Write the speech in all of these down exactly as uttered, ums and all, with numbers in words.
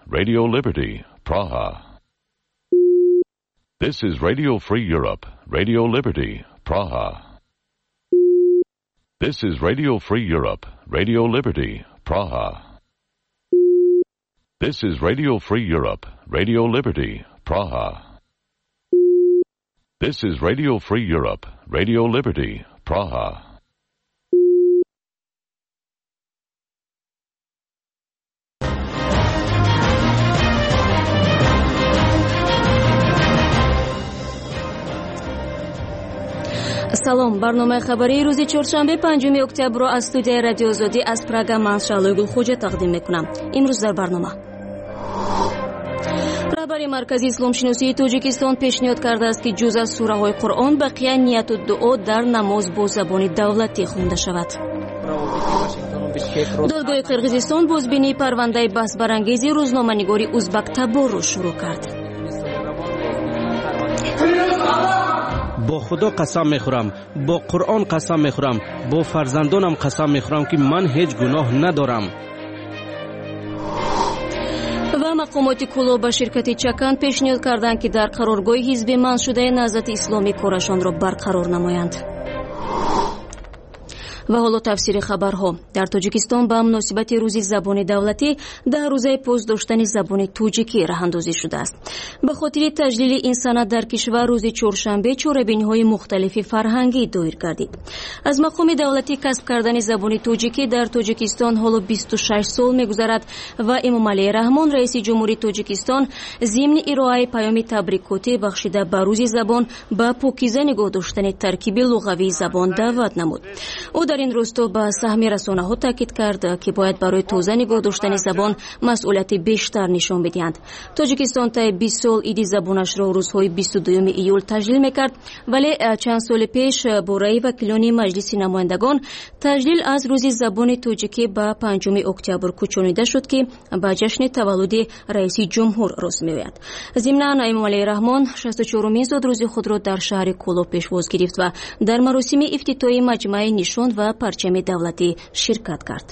Radio Liberty, Praha. This is Radio Free Europe, Radio Liberty, Praha. This is Radio Free Europe, Radio Liberty, Praha. This is Radio Free Europe, Radio Liberty, Praha. This is Radio Free Europe, Radio Liberty, Praha. سلام. برنامه خبری روز چهارشنبه پنجم اکتبر را از استودیوی رادیو آزادی از پراگ من شعله گلخوجه تقدیم میکنم. امروز در برنامه رهبر مرکزی اسلام شناسی تاجیکستان پیشنهاد کرده است که جز از سوره های قرآن بقیه نیت و دعا در نماز با زبان دولتی خوانده شود. دادگاه قرقیزستان بازبینی پرونده بحث برانگیز روزنامه‌نگاری ازبک تبار را شروع کرد. با خدا قسم میخورم، با قرآن قسم میخورم، با فرزندانم قسم میخورم که من هیچ گناه ندارم. و مقامات کلو به شرکت چکن پیشنهاد کردند که در قرارگاه حزب منع شده نهضت اسلامی کارشان را برقرار نمایند. و حالا تفسیر خبرها. در تاجیکستان به مناسبت روز زبان دولتی ده روزه پوز داشتن زبان توجیکی راه اندازی شده است. به خاطر تجلیل این سند در کشور روز چهارشنبه چهاربینی‌های مختلف فرهنگی دایر گردید. از مقام دولتی کسب کردن زبان توجیکی در تاجیکستان حالا بیست و شش سال می‌گذرد و امام علی رحمان رئیس جمهوری تاجیکستان ضمن ارائه پیام تبریکاتی بخشیده به روز زبان به پاکیزه نگاه داشتن ترکیب لغوی زبان دعوت نمود. او در این راستا به سهم رسانه‌ها تاکید کرد که باید برای توزیع نگاه داشتن زبان مسئولیت بیشتر نشان بدهند. تاجیکستان تا بیست سال عید زبانش را روزهای بیست و دوم ایول تجلیل می‌کرد، ولی چند سال پیش با رأی وکیلان مجلس نمایندگان تجلیل از روز زبان تاجیکی به پنجم اکتبر کوچانیده شد که به جشن تولد رئیس جمهور رسم می‌آید. ضمناً امام علی رحمان شصت و چهارمین زادروز خود را در شهر کولو پیشواز گرفت و در مراسم افتتاحی مجمع نشان و پرچم دولتی شرکت کرد.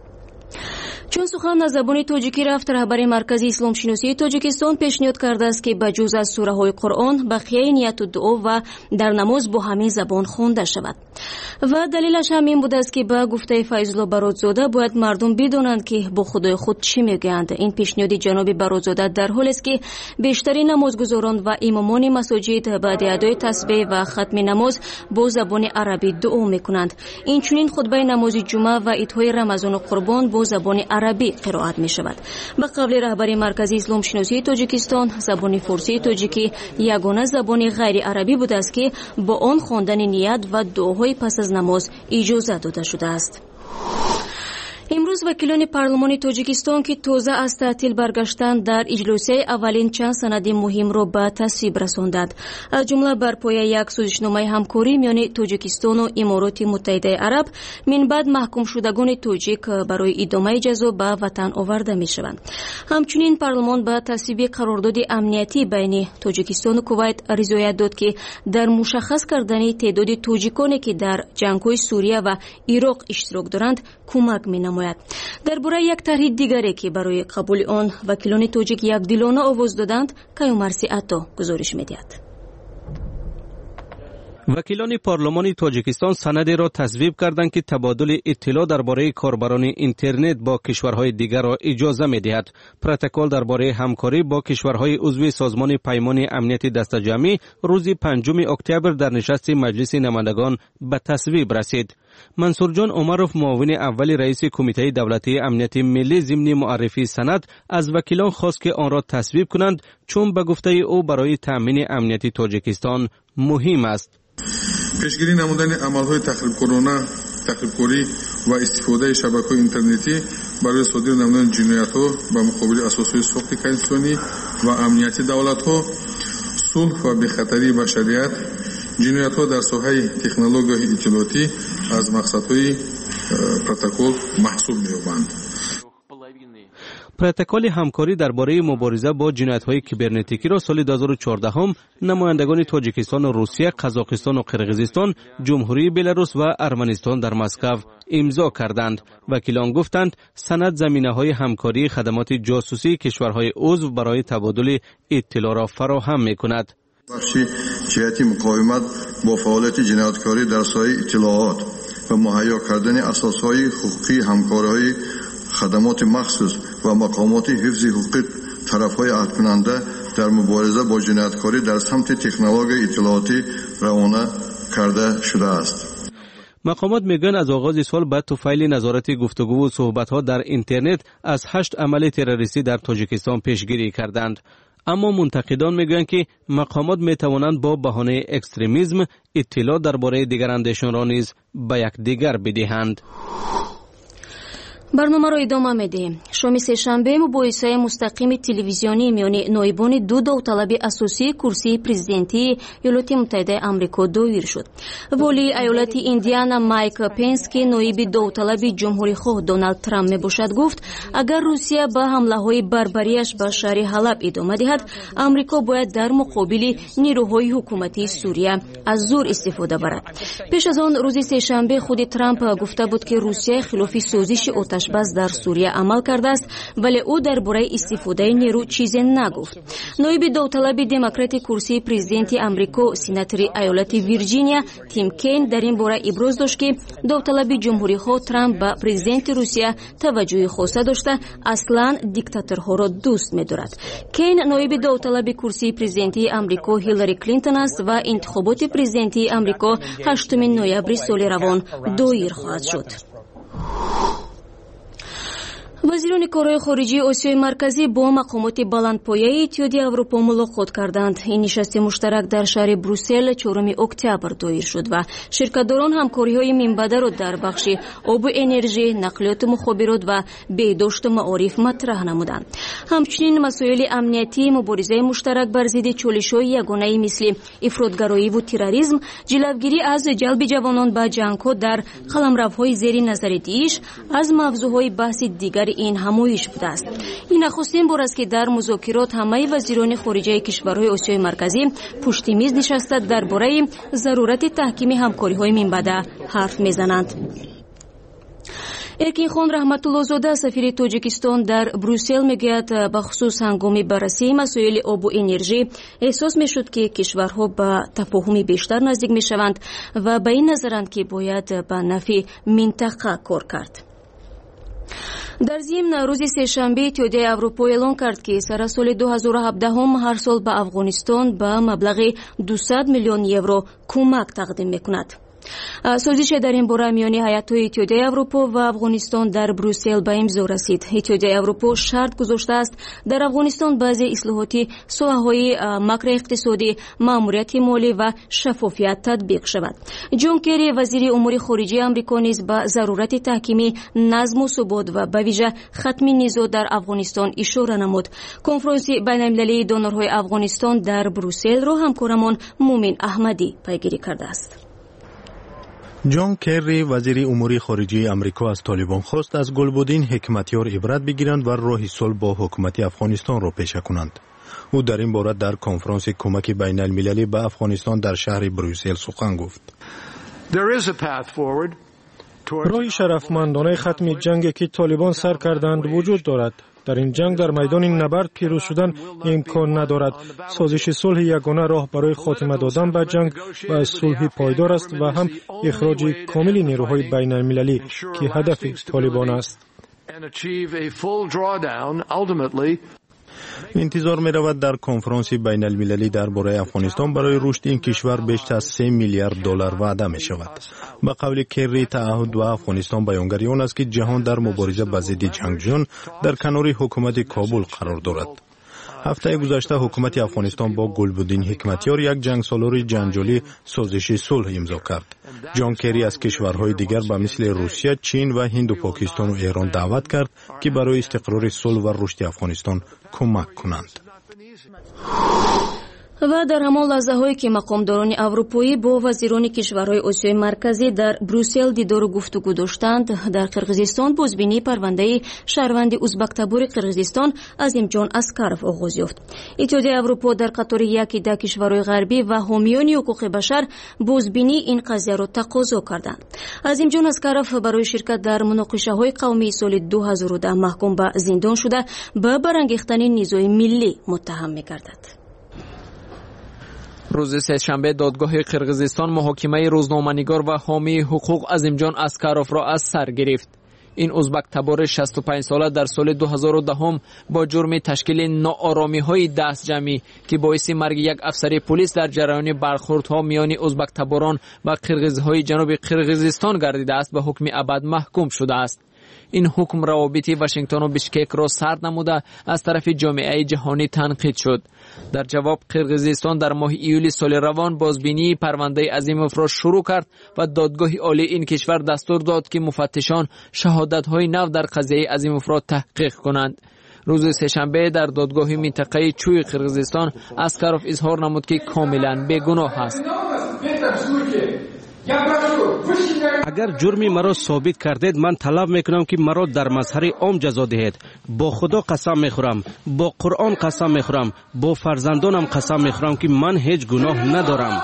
چون سخن از زبان تاجیکی رفت، رهبر مرکزی اسلام شناسی تاجیکستان پیشنهاد کرده است که بجز از سوره های قرآن بقیه نیت و دعا و در نماز با همین زبان خوانده شود. و دلیلش همین بود است که با گفته فیض الله برادزاده باید مردم بدانند که با خدای خود چی میگویند. این پیشنهاد جناب برادزاده در حالی است که بیشترین نمازگزاران و امامان مساجد بعد ادای تسبیح و ختم نماز با زبان عربی دعا میکنند. این چنین خطبه نماز جمعه و عیدهای رمضان و قربان با زبان عربی قرائت می شود. به قول رهبر مرکزی اسلام شناسی تاجیکستان، زبان فارسی تاجیکی یگانه زبان غیر عربی بوده است که با آن خواندن نیت و دعاهای پس از نماز اجازه داده شده است. امروز وکیلان پارلمان تاجیکستان که تازه از تعطیل برگشتند در اجلاس اولین چند سند مهم را به تصویب رساندند. از جمله بر پایه یک سازشنامه همکاری میان تاجیکستان و امارات متحده عرب من بعد محکوم شدگان تاجیک برای ادامه جزا به وطن آورده می شوند. همچنین پارلمان به تصویب قرارداد امنیتی بین تاجیکستان و کویت رضایت داد که در مشخص کردن تعداد تاجیکانی که در جنگ‌های سوریه و عراق اشتراک دارند کمک می نماید. درباره یک طرح دیگری که برای قبول آن وکیلان تاجیک یک دلانه آواز دادند، کیومرسی عطا گزارش می‌دهد. وکیلان پارلمان تاجیکستان سندی را تصویب کردند که تبادل اطلاع درباره کاربران اینترنت با کشورهای دیگر را اجازه می‌دهد. پروتکل درباره همکاری با کشورهای عضو سازمان پیمان امنیت دست جمعی روز پنجم اکتبر در نشست مجلس نمایندگان به تصویب رسید. منصور جان عمروف معاون اول رئیس کمیته دولتی امنیت ملی ضمن معرفی سند از وکیلان خواست که آن را تصویب کنند، چون به گفته او برای تامین امنیت تاجیکستان مهم است. پیشگیری نمودن عملهای تخریب کرونا، تخریبکاری و استفاده شبکه‌های اینترنتی برای صادر نمودن جنایت‌ها به مقابل اساسهای ساخت کنستیتوسیونی و امنیت دولت‌ها، صلح و بی‌خطری بشریت، جنایت‌ها در ساحه تکنولوژی اطلاعاتی از مقصدهای پروتکل محسوب می‌یابند. پروتکل همکاری درباره مبارزه با جنایت‌های کیبرنتیکی را سال دو هزار و چهارده هم نمایندگان تاجیکستان و روسیه، قزاقستان و قرقیزستان، جمهوری بلاروس و ارمنستان در مسکو امضا کردند. وکیلان گفتند سند زمینه‌های همکاری خدمات جاسوسی کشورهای عضو برای تبادل اطلاع را فراهم می‌کند. بخشی جهت مقاومت با فعالیت جنایتکاری در سایه اطلاعات و مهیا کردن اساسهای حقوقی همکاری‌های خدمات مخصوص و مقامات حفظ حقوق طرف‌های عهد کننده در مبارزه با جنایتکاری در سمت تکنولوژی اطلاعاتی روانه کرده شده است. مقامات میگن از آغاز سال بعد توفیل نظارت گفتگو و صحبت‌ها در اینترنت از هشت عمل تروریستی در تاجیکستان پیشگیری کردند. اما منتقدان میگن که مقامات میتوانند با بهانه اکستریمیسم اطلاع درباره دیگر اندیشان را نیز به یکدیگر بدهند. برنامه را ادامه میدیم. شام سه‌شنبه مباحثه مستقیم تلویزیونی میان نایبان دو داوطلب اساسی کرسی پرزیدنتی ایالات متحده آمریکا دایر شد. ولی ایالت ایندیانا مایک پنس که نایب داوطلب جمهوری خواه دونالد ترامپ میباشد گفت اگر روسیه با حمله های بربریش به شهر حلب ادامه دهد آمریکا باید در مقابل نیروهای حکومتی سوریه از زور استفاده برد. پیش از آن روز سه‌شنبه خود ترامپ گفته بود که روسیه خلاف سازش آتشبس در سوریه عمل کرده است ولی او درباره استفاده نیرو چیزی نگفت. نایب داوطلب دموکرات کرسی پرزیدنتی آمریکا سناتور ایالت ویرجینیا تیم کین در این باره ابراز داشت که داوطلب جمهوری خواه ترامپ به پرزیدنت روسیه توجه خاصه داشته اصلا دیکتاتورها را دوست می‌دارد. کین نایب داوطلب کرسی پرزیدنتی آمریکا هیلاری کلینتون است و انتخابات پرزیدنتی آمریکا هشتم نوامبر سال روان دایر خواهد شد. وزیران کارهای خارجی آسیای مرکزی با مقامات بلندپایه اتحادیه اروپا ملاقات کردند. این نشست مشترک در شهر بروسل چهارم اکتبر دایر شد و شرکت‌داران همکاری‌های منبع را در بخش آب و انرژی، نقلیات مخابرات و بهداشت و معارف مطرح نمودند. همچنین مسائل امنیتی، مبارزه مشترک بر ضد چالش‌های یگانه مثل افراطگرایی و تروریسم، جلوگیری از جلب جوانان به جنگ‌ها در قلمروهای زیر نظر داعش از موضوعهای بحث دیگر این همایش بوده است. این نخستین بار است که در مذاکرات همه وزیران خارجه کشورهای آسیای مرکزی پشت میز نشسته درباره ضرورت تحکیم همکاری‌های منبع حرف میزنند. ارکین خان رحمت الله زاده سفیر تاجیکستان در بروسل میگوید به خصوص هنگام بررسی مسائل آب و انرژی احساس میشد که کشورها به تفاهم بیشتر نزدیک میشوند و به این نظرند که باید به نفع منطقه کار کرد. در ضمن روز سه‌شنبه اتحادیه اروپا اعلام کرد که سر سال دو هزار و هفده هم هر سال به افغانستان به مبلغ دویست میلیون یورو کمک تقدیم میکند. سازش در این باره میان هیئت‌های اتحادیه اروپا و افغانستان در بروسل به امضا رسید. اتحادیه اروپا شرط گذاشته است در افغانستان بعضی اصلاحاتی ساحه‌های ماکرو اقتصادی، ماموریت مالی و شفافیت تطبیق شود. جون کری وزیر امور خارجه آمریکا نیز به ضرورت تحکیم نظم و ثبات و به ویژه ختم نزاع در افغانستان اشاره نمود. کنفرانس بین‌المللی دونورهای افغانستان در بروسل را همکارمان مومن احمدی پیگیری کرده است. جان کری وزیر امور خارجه آمریکا از طالبان خواست از گلبودین حکمتیار عبرت بگیرند و راه صلح با حکومت افغانستان را پیشه کنند. او در این باره در کنفرانس کمک بین المللی به افغانستان در شهر بروسل سخن گفت. راه شرفمندانه ختم جنگ که طالبان سر کردند وجود دارد. در این جنگ در میدان نبرد پیروز شدن امکان ندارد. سازش صلح یگانه راه برای خاتمه دادن به جنگ و صلح پایدار است و هم اخراج کامل نیروهای بین المللی که هدف طالبان است. انتظار می رود در کنفرانس بین المللی درباره افغانستان برای رشد این کشور بیشتر از سه میلیارد دلار وعده می شود. به قول کری تعهد و افغانستان بیانگری آن است که جهان در مبارزه با ضد جنگجویان در کنار حکومت کابل قرار دارد. هفته گذشته حکومت افغانستان با گلبودین حکمتیار یک جنگسالار جنجالی سازش صلح امضا کرد. جان کری از کشورهای دیگر به مثل روسیه، چین و هند و پاکستان و ایران دعوت کرد که برای استقرار صلح و رشد افغانستان کمک کنند. و در همان لحظه هایی که مقامداران اروپایی با وزیران کشورهای آسیای مرکزی در بروسل دیدار و گفتگو داشتند، در قرقیزستان بازبینی پرونده شهروند ازبک تبار قرقیزستان عظیمجان اسکارف آغاز یافت. اتحادیه اروپا در قطار یکی ده کشورهای غربی و حامیان حقوق بشر بازبینی این قضیه را تقاضا کردند. عظیمجان اسکارف برای شرکت در مناقشه های قومی سال دو هزار و ده محکوم به زندان شده به برانگیختن نیروی ملی متهم می‌گردد. روز سه‌شنبه دادگاه قرقیزستان محاکمه روزنامه‌نگار و حامی حقوق عظیمجان اسکاروف را از سر گرفت. این ازبک تبار شصت و پنج ساله در سال دو هزار و ده با جرم تشکیل ناآرامی‌های دست جمعی که باعث مرگ یک افسر پلیس در جریان برخوردها میان ازبک تباران و قرقیزهای جنوب قرقیزستان گردیده است به حکم ابد محکوم شده است. این حکم روابط واشنگتن و بشکک را سرد نموده از طرف جامعه جهانی تنقید شد. در جواب قرقیزستان در ماه ایول سال روان بازبینی پرونده عظیموف را شروع کرد و دادگاه عالی این کشور دستور داد که مفتشان شهادت‌های نو در قضیه عظیموف را تحقیق کنند. روز سه‌شنبه در دادگاه منطقه چوی قرقیزستان اسکاروف اظهار نمود که کاملا بیگناه است. اگر جرمی مرا ثابت کردید من طلب میکنم که مرا در مظهر عام جزا دهید. با خدا قسم میخورم، با قرآن قسم میخورم، با فرزندانم قسم میخورم که من هیچ گناه ندارم.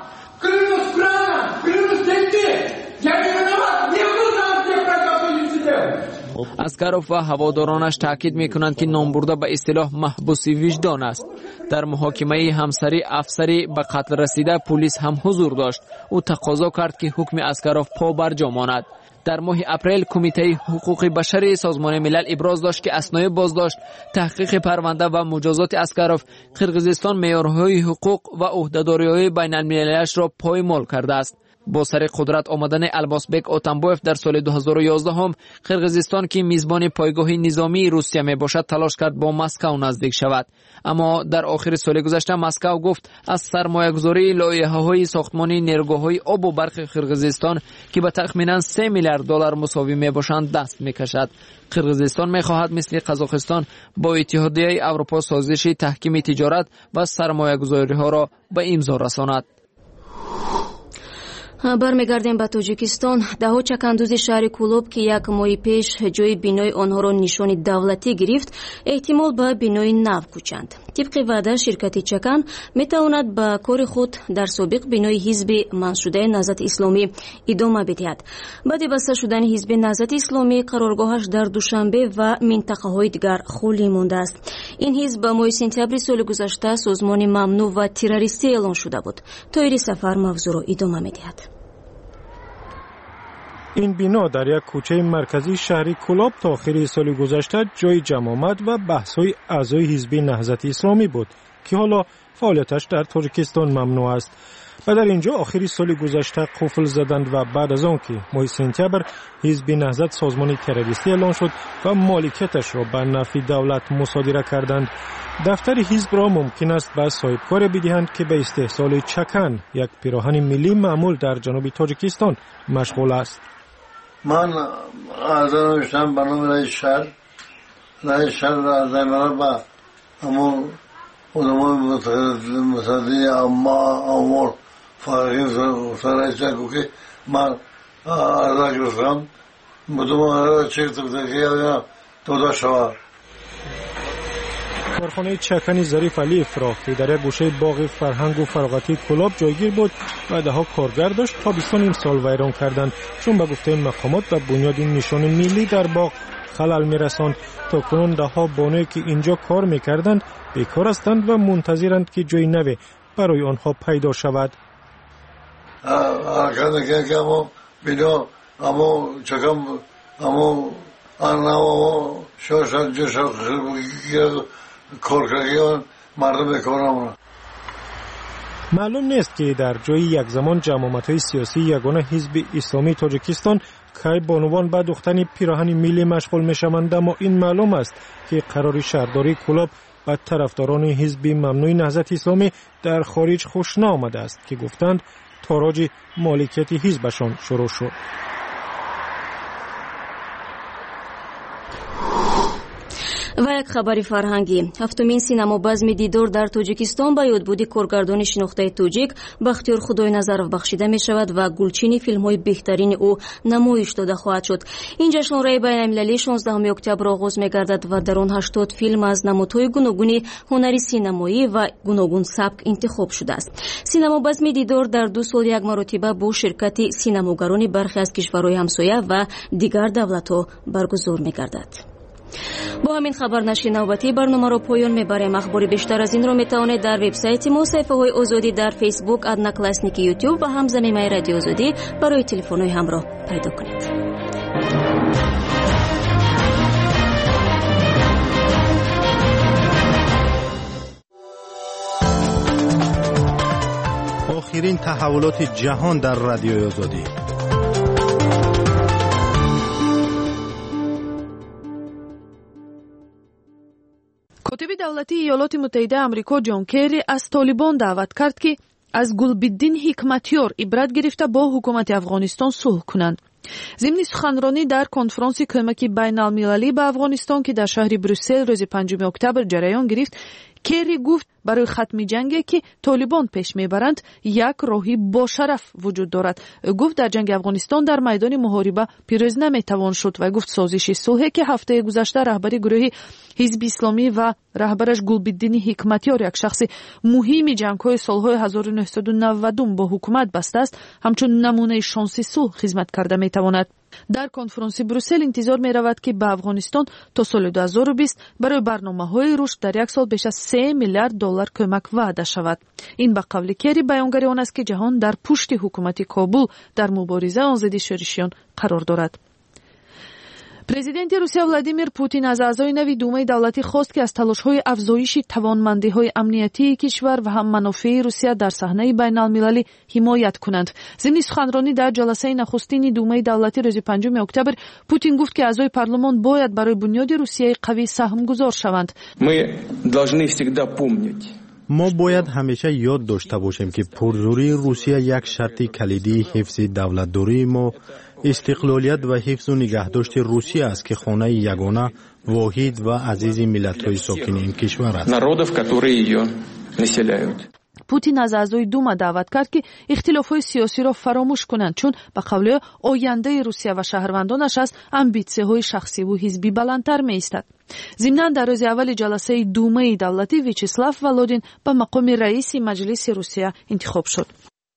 اسکاروف و هوادارانش تاکید میکنند که نامبرده به اصطلاح محبوس وجدان است. در محاکمه همسری افسری به قتل رسیده پلیس هم حضور داشت. او تقاضا کرد که حکم اسکاروف پابرجا ماند. در ماه اپریل کمیته حقوق بشری سازمان ملل ابراز داشت که اثنای بازداشت، تحقیق پرونده و مجازات اسکاروف قرقیزستان معیارهای حقوق و عهدهداری‌های بین المللیش را پایمال کرده است. با سر قدرت آمدن الباسبک اتنبایف در سال دو هزار و یازده هم قرقیزستان که میزبان پایگاه نظامی روسیه می باشد تلاش کرد با مسکو نزدیک شود، اما در آخر سال گذشته مسکو گفت از سرمایه‌گذاری لایحه‌های ساختمان نیروگاه‌های آب و برق قرقیزستان که به تخمیناً سه میلیارد دلار مساوی می باشند دست می‌کشد. قرقیزستان می‌خواهد مثل قزاقستان با اتحادیه اروپا سازش تحکیم تجارت و سرمایه‌گذاری‌ها را به امضا رساند. برمیگردیم به تاجیکستان. دهها چکندوز شهر کولوب که یک ماه پیش جای بینای آنها را نشان دولتی گرفت احتمال به بینای نو کوچند. طبق وعده شرکت چکن میتواند به کار خود در سابق بینای حزب منشوده نهضت اسلامی ادامه بدهد. بعد بسته شدن حزب نهضت اسلامی قرارگاهش در دوشنبه و منطقه های دیگر خالی مانده است. این حزب به ماه سپتامبر سال گذشته سازمان ممنوع و تروریستی اعلان شده بود. طاهر سفر موضوع را ادامه میدهد. این بنا در یک کوچه مرکزی شهر کولاب تا آخر سال گذشته جای جمع آمد و بحث‌های اعضای حزب نهضت اسلامی بود که حالا فعالیتش در تاجیکستان ممنوع است. و در اینجا آخر سال گذشته قفل زدند و بعد از آن که ماه سپتامبر حزب نهضت سازمان تروریستی اعلان شد و مالکیتش را به نفع دولت مصادره کردند. دفتر حزب را ممکن است به صاحبکار بدهند که به استحصال چکن، یک پیراهن ملی معمول در جنوب تاجیکستان مشغول است. من از نوشتم به نام رئیس شهر رئیس شهر را از نمیرا با همون علمای مصدی اما امور فارغین سرائیش که که من ارزا گرفتم بودم ارزا چک تکتکی یا تودا شوار. کارخانه چکن ظریف علی افراح که در یک گوشه باغ فرهنگ و فراغتی کولاب جایگیر بود و دهها کارگر داشت تابستان امسال ویران کردند، چون به گفته مقامات و بنیاد نشان ملی در باغ خلل میرساند. تا کنون دهها بانویی که اینجا کار میکردند بیکار هستند و منتظرند که جای نوی برای آنها پیدا شود. حرکت که اما بینا اما چکم اما اما شاشت جوشت کارگران مردم کارامون. معلوم نیست که در جای یک زمان جماعت‌های سیاسی یگانه حزب اسلامی تاجیکستان که بانوان به دوختن پیراهن ملی مشغول میشوند، اما این معلوم است که قرار شهرداری کولاب به طرفداران حزب ممنوع نهضت اسلامی در خارج خوشنا آمده است که گفتند تاراج مالکیت حزبشان شروع شد. ва як хабари фарҳангӣ. ҳафтумин синамобазми дидор дар тоҷикистон ба ёдбуди коргардони шинохтаи тоҷик Бахтиёр Худойназаров бахшида мешавад ва гулчини филмҳои беҳтарини ӯ намоиш дода хоҳад шуд. ин ҷашнвораи байналмилалии шонздаҳуми октябр оғоз мегардад ва дар он ҳаштод филм аз намудҳои гуногуни ҳунари синамоӣ ва гуногун сабк интихоб шудааст. синамобазми дидор дар ду сол як маротиба бо ширкати синамогарони бархе аз кишварҳои ҳамсоя ва дигар давлатҳо баргузор мегардад. бо ҳамин хабар нашри навбатии барномаро поён мебарем. ахбори бештар аз инро метавонед дар вебсайти мо, саҳифаҳои озодӣ дар фейсбук, одноклассники, ютуб ва ҳамзаминаи радиои озодӣ барои телефонҳои ҳамроҳ пайдо кунед. охирин таҳаввулоти ҷаҳон дар радиои озодӣ. котиби давлатии иёлоти муттаҳидаи амрико ҷон керри аз толибон даъват кард ки аз Гулбиддин Ҳикматёр ибрат гирифта бо ҳукумати Афғонистон сулҳ кунанд. зимни суханронӣ дар конфронси кӯмаки байналмилалӣ ба Афғонистон ки дар шаҳри Брюссел рӯзи панҷуми октябр ҷараён гирифт, Керри гуфт барои хатми ҷанге ки толибон пеш мебаранд як роҳи бошараф вуҷуд дорад. ӯ гуфт дар ҷанги Афғонистон дар майдони муҳориба пирӯз наметавон шуд ва гуфт созиши сулҳе ки ҳафтаи гузашта раҳбари гурӯҳи ҳизби исломӣ ва раҳбараш Гулбиддини Ҳикматёр як шахси муҳими ҷангҳои солҳои ҳазору нуҳсаду наввадум бо ҳукумат бастааст, ҳамчун намунаи шонси сулҳ хизмат карда метавонад. дар конфронси Брюссел интизор меравад ки ба Афғонистон то соли ду ҳазору бист барои барномаҳои рушд дар як сол беш аз се миллиард доллар кӯмак ваъда шавад. ин ба қавли Керри баёнгари он аст ки ҷаҳон дар пушти ҳукумати Кобул дар мубориза он зидди шӯришиён қарор дорад. президенти Русия Владимир Путин аз аъзои нави Думаи давлатӣ хост ки аз талошҳои афзоиши тавонмандиҳои амниятии кишвар ва ҳам манофеи Русия дар саҳнаи байналмилалӣ ҳимоят кунанд. зимни суханронӣ дар ҷаласаи нахустини Думаи давлатӣ рӯзи панҷуми октябр Путин гуфт ки аъзои парлумон бояд барои бунёди Русияи қавӣ саҳмгузор шаванд. Мы должны всегда помнить. мо бояд ҳамеша ёд дошта бошем ки пурзурии Русия як шарти калидии ҳифзи давлатдории мо, истиқлолият ва ҳифзу нигаҳдошти Русия аст ки хонаи ягона, воҳид ва азизи миллатҳои сокини ин кишвар аст. Народов, которые её населяют. Путин аз аъзои Дума даъват кард ки ихтилофҳои сиёсиро фаромӯш кунанд, чун ба қавли ӯ ояндаи Русия ва шаҳрвандонаш аз амбитсияҳои шахсиву ҳизбӣ баландтар меистад. зимнан дар рӯзи аввали ҷаласаи Думаи давлатӣ Вячеслав Володин ба мақоми раиси маҷлиси Русия интихоб шуд.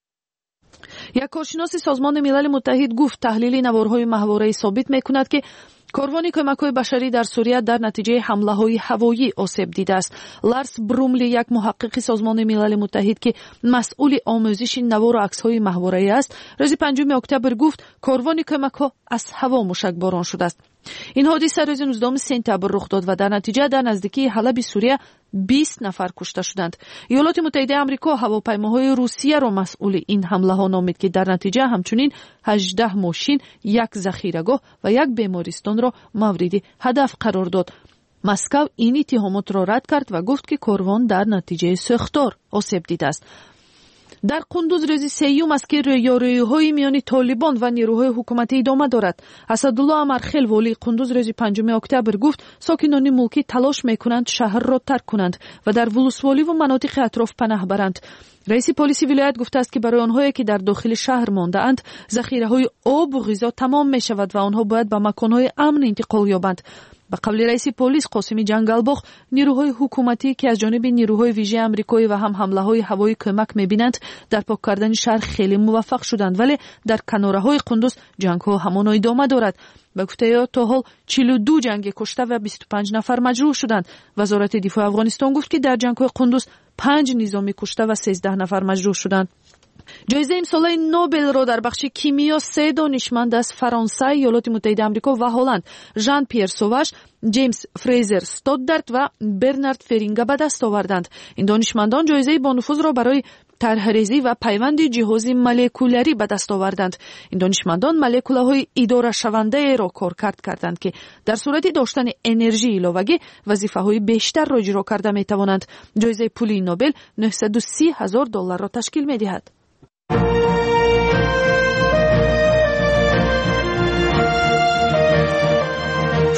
як коршиноси Созмони Милали Муттаҳид гуфт таҳлили наворҳои маҳвораӣ собит мекунад ки корвони кӯмакҳои башарӣ дар Сурия дар натиҷаи ҳамлаҳои ҳавоӣ осеб дидааст. Ларс Брумли, як муҳаққиқи Созмони Милали Муттаҳид ки масъули омӯзиши навору аксҳои маҳвораӣ аст, рӯзи панҷуми октябр гуфт корвони кӯмакҳо аз ҳаво мушакборон шудааст. ин ҳодиса рӯзи нуздаҳуми сентябр рух дод ва дар натиҷа дар наздикии Ҳалаби Сурия бист нафар кушта шуданд. иёлоти муттаҳидаи амрико ҳавопаймоҳои Русияро масъули ин ҳамлаҳо номид ки дар натиҷа ҳамчунин ҳаждаҳ мошин, як захирагоҳ ва як бемористонро мавриди ҳадаф қарор дод. Москав ин иттиҳомотро рад кард ва гуфт ки корвон дар натиҷаи сӯхтор осеб дидааст. дар Қундуз рӯзи сеюм аст ки рӯёрӯиҳои миёни Толибон ва нерӯҳои ҳукуматӣ идома дорад. Асадулло Амархел, волии Қундуз, рӯзи панҷуми октябр гуфт сокинони мулкӣ талош мекунанд шаҳрро тарк кунанд ва дар вулусволиву манотиқи атроф панаҳ баранд. раиси полиси вилоят гуфтааст ки барои онҳое ки дар дохили шаҳр мондаанд, захираҳои обу ғизо тамом мешавад ва онҳо бояд ба маконҳои амн интиқол ёбанд. ба қавли раиси полис Қосими Ҷангалбоғ, нерӯҳои ҳукуматӣ ки аз ҷониби нерӯҳои вижаи амрикоӣ ва ҳам ҳамлаҳои ҳавоӣ кӯмак мебинанд, дар пок кардани шаҳр хеле муваффақ шуданд, вале дар канораҳои Қундуз ҷангҳо ҳамоно идома дорад. ба гуфтаи ӯ то ҳол чилу ду ҷанги кушта ва бисту панҷ нафар маҷрӯҳ шуданд. Вазорати дифоъи Афғонистон гуфт ки дар ҷангҳои Қундуз панҷ низоми кушта ва сездаҳ нафар маҷрӯҳ шуданд. ҷоизаи имсолаи Нобелро дар бахши кимиё се донишманд аз Фаронса, иёлоти муттаҳидаи амрико ва Ҳолланд, Жан Пьер Соваш, Ҷеймс Фрейзер Стоддарт ва Бернард Феринга ба даст оварданд. ин донишмандон ҷоизаи бонуфузро барои тарҳрезӣ ва пайванди ҷиҳози молекулярӣ ба даст оварданд. ин донишмандон молекулаҳои идорашавандаеро коркард карданд ки дар сурати доштани энержии иловагӣ вазифаҳои бештарро иҷро карда метавонанд. ҷоизаи пули Нобел нӯҳсаду си ҳазор долларро ташкил медиҳад.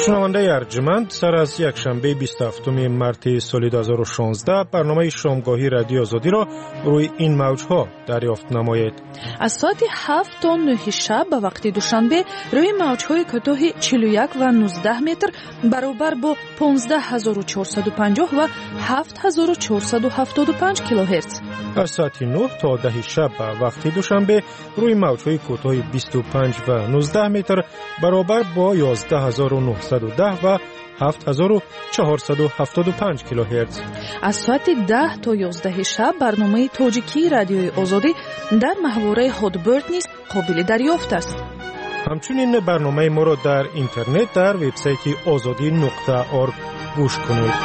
شنونده ارجمند، سر از یک شنبه بیست و هفتم مارس سال دو هزار و شانزده برنامه شامگاهی رادیو آزادی را روی این موجها دریافت نمایید. از ساعت هفت تا نه شب به وقت دوشنبه روی موجهای کوتاه چهل و یک و نوزده متر برابر با پانزده هزار و چهارصد و پنجاه و هفت هزار و چهارصد و هفتاد و پنج کیلوهرتز. از ساعت نه تا ده شب به وقت دوشنبه روی موجهای کوتاه بیست و پنج و نوزده متر برابر با یازده هزار و نهصد و ده و هفت هزار و چهارصد و هفتاد و پنج کیلوهرتز. از ساعت ده تا یازده شب برنامه تاجیکی رادیوی آزادی در محوره هادبرد نیز قابل دریافت است. همچنین برنامه ما را در اینترنت در وبسایت آزادی نقطه org گوش کنید.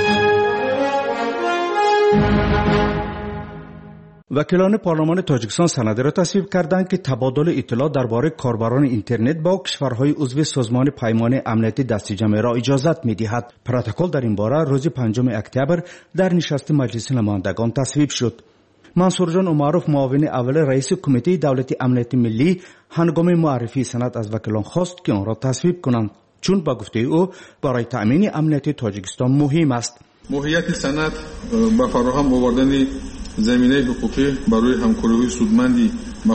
وکیلان پارلمان تاجیکستان سند را تصویب کردند که تبادل اطلاع درباره کاربران اینترنت با کشورهای عضو سازمان پیمان امنیتی دستی جمعی را اجازت می‌دهد. پروتکل در این باره روز پنجم اکتبر در نشست مجلس نمایندگان تصویب شد. منصور جان عمروف معاون اول رئیس کمیته دولتی امنیت ملی هنگام معرفی سند از وکیلان خواست که آن را تصویب کنند، چون با گفته او برای تأمین امنیت تاجیکستان مهم است. ماهیت سند با فراهم آوردن زمینه حقوقی برای همکاری سودمندی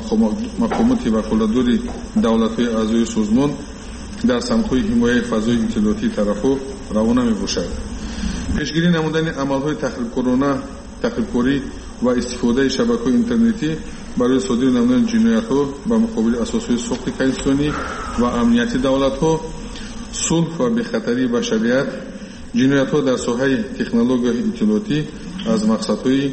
مقامات وکالت‌دار دولت‌های اعضای سازمان در سمت‌های حمایت فضای اطلاعاتی طرفو روانه می‌باشد. پیشگیری نمودن عمل‌های تخریبکارانه، تخریبکاری و استفاده شبکه‌های اینترنتی برای صادر نمودن جنایت‌ها با مقابل اساس‌های ساخت کنستیتوسیونی و امنیت دولت‌ها، صلح و بی‌خطری بشریت، جنایت‌ها در ساحه تکنولوژی اطلاعاتی از مقصدهای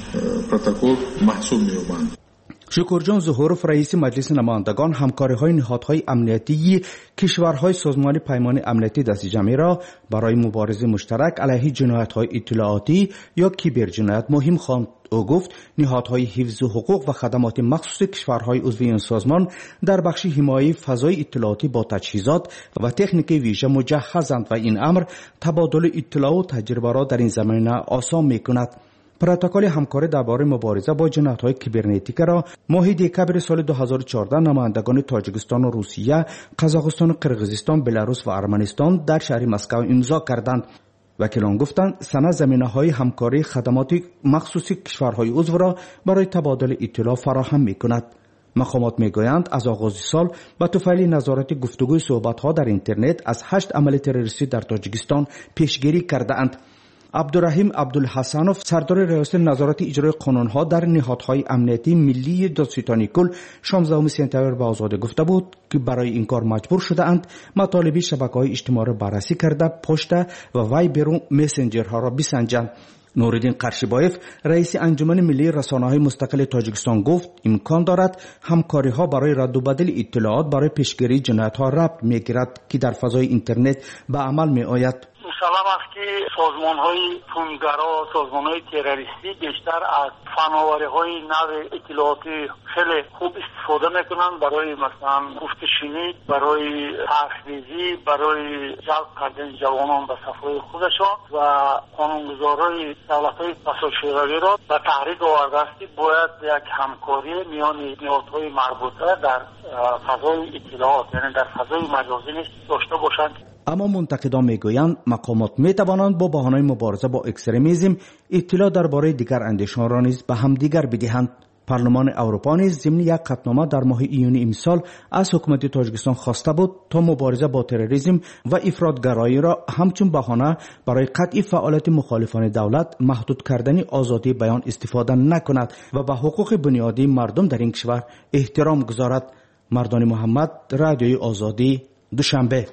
پروتکل محسوب می‌یابند. شکرجان ظهوروف رئیس مجلس نمایندگان همکاری‌های نهادهای امنیتی کشورهای سازمان پیمان امنیتی دستی جمعی را برای مبارزه مشترک علیه جنایت‌های اطلاعاتی یا کیبر جنایت مهم خواند. او گفت نهادهای حفظ حقوق و خدمات مخصوص کشورهای عضو این سازمان در بخش حمایت فضای اطلاعاتی با تجهیزات و تکنیک ویژه مجهزند و این امر تبادل اطلاع و تجربه را در این زمینه آسان می‌کند. پروتکل همکاری درباره مبارزه با جنایت‌های کیبرنتیک را ماه دکبر سال دو هزار و چهارده نمایندگان تاجیکستان و روسیه، قزاقستان و قرقیزستان، بلاروس و ارمنستان در شهر مسکو امضا کردند. وکیلان گفتند سند زمینه‌های همکاری خدمات مخصوص کشورهای عضو را برای تبادل اطلاع فراهم می‌کند. مقامات میگویند از آغاز سال با توفیل نظارت گفتگوی صحبت‌ها در اینترنت از هشت عمل تروریستی در تاجیکستان پیشگیری کرده‌اند. عبدالرحیم عبدالحسنوف سردار ریاست نظارت اجرای قانون‌ها در نهادهای امنیتی ملی دادستانی کل شانزدهم سپتامبر به آزادی گفته بود که برای این کار مجبور شده‌اند مطالب شبکه‌های اجتماعی را بررسی کرده پشت و وایبر و مسنجرها را بسنجند. نوردین قرشیبایف رئیس انجمن ملی رسانه‌های مستقل تاجیکستان گفت امکان دارد همکاری‌ها برای رد و بدل اطلاعات برای پیشگیری جنایت‌ها ربط می‌گیرد که در فضای اینترنت به عمل می‌آید. مسلم است که سازمان‌های خونگرا، سازمان‌های تروریستی بیشتر از فناوری‌های نو اطلاعاتی خیلی خوب استفاده می‌کنند برای مثلا گفت شنید، برای تحریزی، برای جلب کردن جوانان به صفهای خودشان و قانونگذارای دولت‌های پساشوروی را به تحریک آورده است که باید یک همکاری میان نهادهای مربوطه در فضای اطلاعات، یعنی در فضای مجازی داشته باشند. اما منتقدان میگویند مقامات میتوانند با بهانه مبارزه با اکستریمیسم اطلاع درباره دیگر اندیشان را نیز به هم دیگر بدهند. پارلمان اروپا نیز ضمن یک قطعنامه در ماه ایون امسال از حکومت تاجیکستان خواسته بود تا مبارزه با تروریسم و افراطگرایی را همچون بهانه برای قطع فعالیت مخالفان دولت محدود کردن آزادی بیان استفاده نکند و به حقوق بنیادی مردم در این کشور احترام گذارد. مردان محمد، رادیوی آزادی، دوشنبه.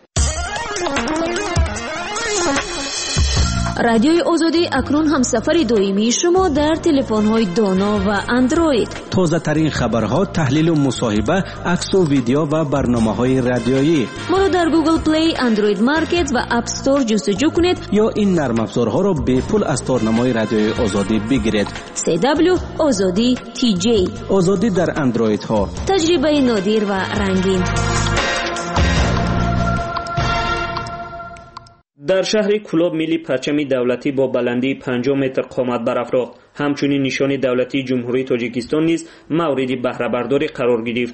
رادیوی آزادی اکنون همسفر دائمی شما در تلفن‌های دانا و اندروید. تازه ترین خبرها، تحلیل و مصاحبه، عکس و ویدیو و برنامه‌های رادیویی. ما را در گوگل پلی، اندروید مارکت و اپ استور جستجو کنید یا این نرم افزارها را به پول از تارنمای رادیوی آزادی بگیرید. سی دبلیو آزادی تی جی. آزادی در اندروید ها. تجربه نادر و رنگین. در شهر کلاب ملی پرچم دولتی با بلندی پنجاه متر قامت برافراخت. همچنین نشان دولتی جمهوری تاجیکستان نیز مورد بهره برداری قرار گرفت.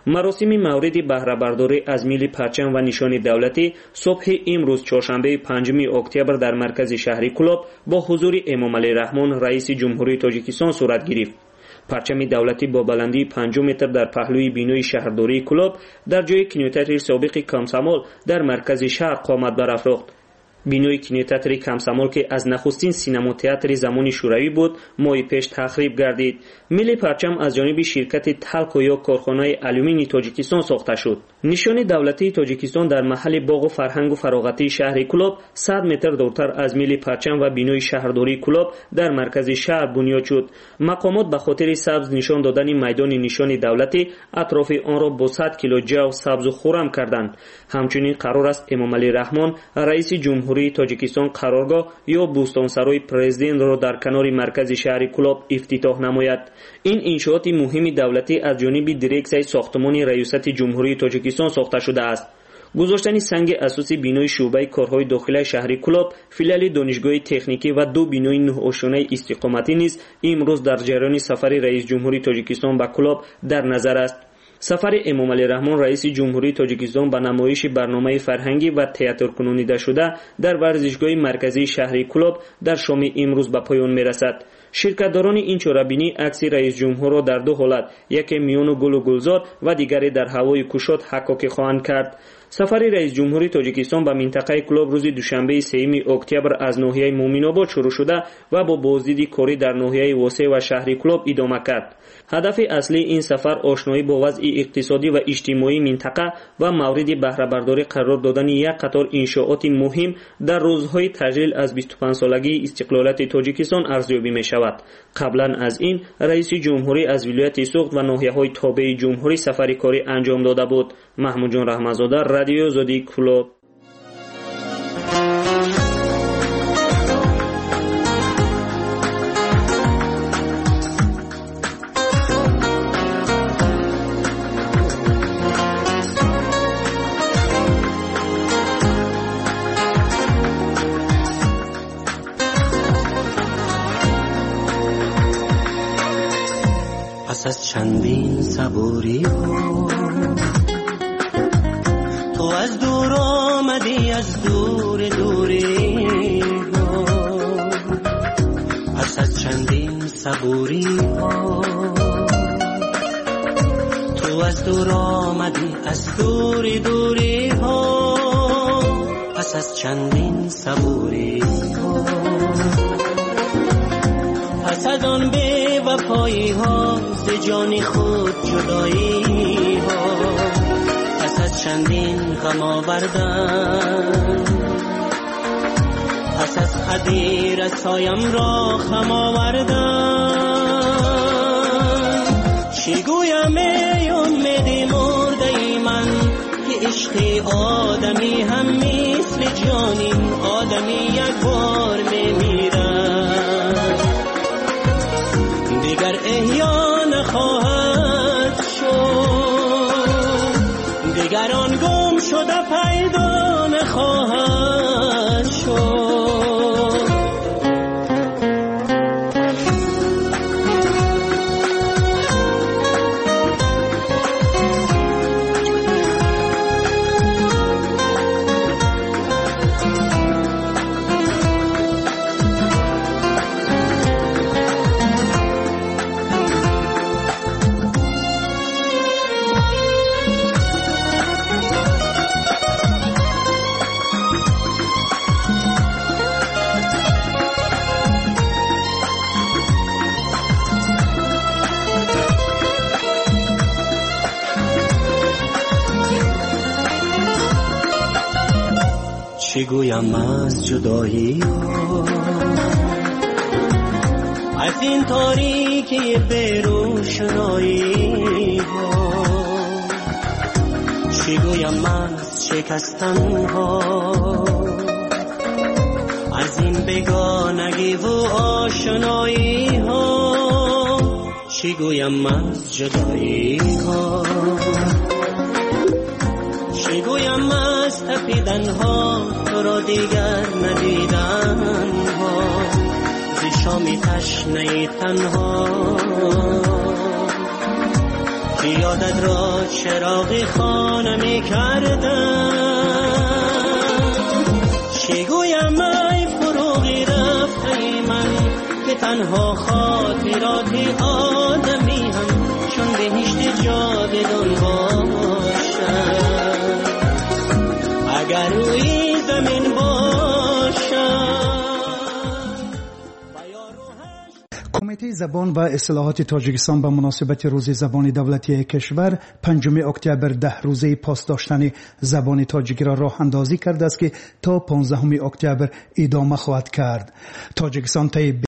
مراسم مورد بهره برداری از میل پرچم و نشان دولتی صبح امروز چهارشنبه پنجم اکتبر در مرکز شهری کلوب با حضور امام علی رحمان رئیس جمهوری تاجیکستان صورت گرفت. پرچم دولتی با بلندی پنج متر در پهلوی بینوی شهرداری کلوب در جای کینوتئاتر سابق کامسامول در مرکز شهر قامت برافروخت. بینوی کینوتئاتر کامسامول که از نخستین سینما تئاتر زمان شوروی بود، ماه پیش تخریب گردید. میل پرچم از جانب شرکت تلکو یا کارخانه آلومینی تاجیکستان ساخته شد. نشان دولتی تاجیکستان در محل باغ و فرهنگ و فراغتی شهر کلوب صد متر دورتر از میل پرچم و بینوی شهرداری کلوب در مرکز شهر بنیاد شد. مقامات به خاطر سبز نشان دادن میدان نشان دولتی اطراف آن را با صد کیلو جو سبز و خرم کردند. همچنین قرار است امام علی رحمان رئیس جمهوری تاجیکستان قرارگاه یا بوستانسرای پرزیدنت را در کنار مرکز شهر کلوب افتتاح نماید. این انشاءات مهم دولتی از جانب دیرکسیون ساختمان ریاست جمهوری تاجیکستان ساخته شده است. گذاشتن سنگ اساسی بینای شعبه کارهای داخلی شهر کلوب، فیلال دانشگاه تکنیکی و دو بینای نه آشانه استقامتی نیز امروز در جریان سفر رئیس جمهوری تاجیکستان به کلوب در نظر است. سفر امام علی رحمان رئیس جمهوری تاجیکستان به نمایش برنامه فرهنگی و تئاتر کنونیده شده در ورزشگاه مرکزی شهر کلوب در شام امروز به پایان میرسد. شرکتداران این چورابینی عکس رئیس جمهور را در دو حالت، یکی میان گل و گلزار و دیگری در هوای کشاد حکاکی خواهند کرد. سفر رئیس جمهوری تاجیکستان به منطقه کلوب روز دوشنبه سوم اکتبر از ناحیه مومن‌آباد شروع شده و با بازدید کاری در ناحیه واسع و شهر کلوب ادامه کرد. هدف اصلی این سفر آشنایی با وضع اقتصادی و اجتماعی منطقه و مورد بهره برداری قرار دادن یک قطار انشاءات مهم در روزهای تجلیل از بیست و پنج سالگی استقلالیت تاجیکستان ارزیابی می شود. قبلا از این رئیس جمهوری از ولایت سوخت و ناحیه‌های تابع جمهوری سفر کاری انجام داده بود. محمود جان رحمت‌زاده، رادیو زودی کلوب. پس از چندین صبوری ها تو از دور آمدی، از دور دوری ها. پس از چندین صبوری ها تو از دور آمدی، از دور دوری ها. پس از چندین صبوری ها پس از آن بی وفایی ها ز جان خود جدایی ها. پس از چندین غم آوردن، پس از قدیر رسایم را خم آوردن. چی گویم ای امید مرده من که عشق آدمی هم مثل جانین آدمی یک بار میمیرد، دیگر احیا نخواهد شد، دیگر آن گم شده پیدا نخواهد شد. چی گویم از جدایی ها، از این تاریکی بیروشنایی ها. چی گویم از شکستن ها، از این بگانگی و آشنایی ها. چی گویم از جدایی ها، چی گویم از تپیدن ها تو را دیگر ندیدن ها. زی شامی تشنه تنها یادت را چراغ خانه می کردم چگویم ای فروغی رفته من که تنها خاطرات آدمی هم چون بهشت جاودان باشد اگر روی زمین باشد. کمیته زبان و اصلاحات تاجیکستان به مناسبت روز زبان دولتی کشور پنجم اکتبر ده روزه پاس داشتن زبان تاجیکی را راه اندازی کرده است که تا پانزدهم اکتبر ادامه خواهد کرد. تاجیکستان طی